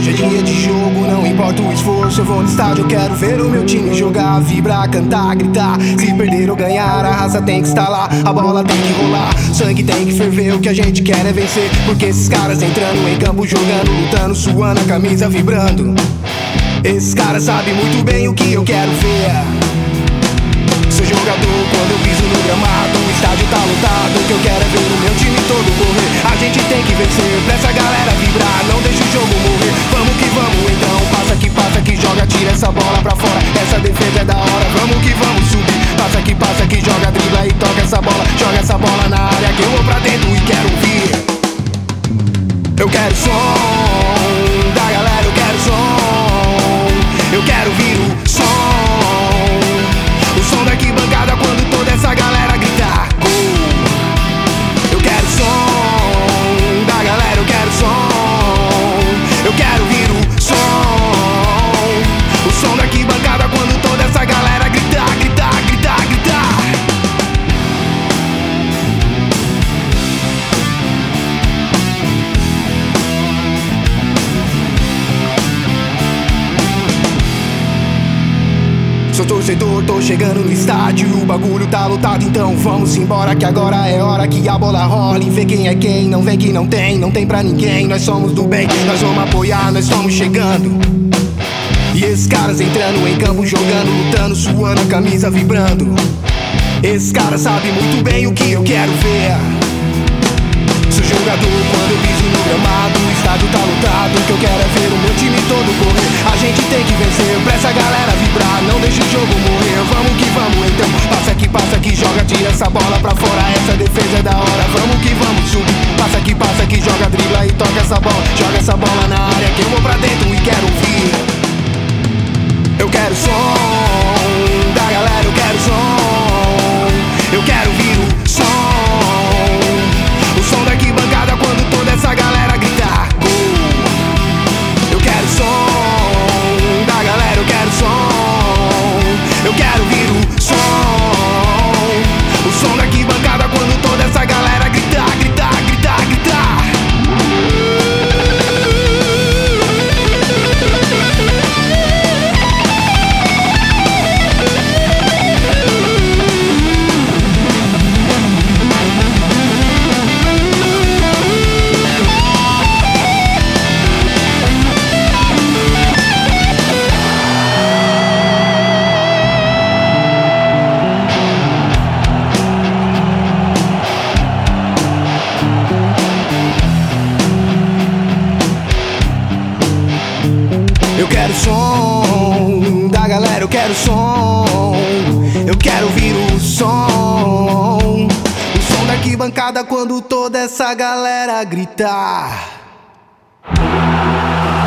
Hoje é dia de jogo, não importa o esforço. Eu vou no estádio, eu quero ver o meu time jogar, vibrar, cantar, gritar. Se perder ou ganhar, a raça tem que estar lá, a bola tem que rolar, sangue tem que ferver. O que a gente quer é vencer, porque esses caras entrando em campo, jogando, lutando, suando a camisa, vibrando. Esses caras sabem muito bem o que eu quero ver. Sou jogador quando eu piso no gramado, o estádio tá lotado. O que eu quero é ver o meu time todo correr. A gente tem que vencer, pra essa galera vibrar, não deixa o jogo morrer. Vamos que vamos então, passa que joga, tira essa bola pra fora. Essa defesa é da hora, vamos que vamos subir. Passa que joga, dribla e toca essa bola. Joga essa bola na área que eu vou pra dentro e quero ouvir. Eu quero som da galera, eu quero som. Eu quero ouvir o som. O som da arquibancada quando toda essa galera gritar gol. Eu quero som da galera, eu quero som. Eu quero ouvir o som. O som da arquibancada quando toda essa galera gritar, gritar, gritar, gritar. Sou torcedor, tô chegando no estádio, o bagulho tá lotado, então vamos embora que agora é hora que a bola rola. E vê quem é quem, não vem que não tem pra ninguém. Nós somos do bem, nós vamos apoiar, nós estamos chegando. E esses caras entrando em campo, jogando, lutando, suando a camisa, vibrando. Esses caras sabem muito bem o que eu quero ver. Sou jogador quando eu piso no gramado, o estádio tá lotado. O que eu quero é ver o meu time todo correr. A gente tem que vencer, pra essa galera vibrar, não deixa o jogo morrer. Vamos que vamos então, passa que joga, tira essa bola pra fora. Essa defesa é da hora, vamos que vamos subir. Passa que joga, dribla e toca essa bola. Joga essa bola na área que eu vou pra dentro e quero ouvir. Eu quero som da galera, eu quero som. Eu quero ouvir o som. O som da arquibancada quando toda essa galera gritar gol. Eu quero som da galera, eu quero som. Eu quero ouvir o som. O som da arquibancada quando toda essa galera gritar, gritar, gritar, gritar. Eu quero som da galera, eu quero som. Eu quero ouvir o som. O som da arquibancada quando toda essa galera gritar.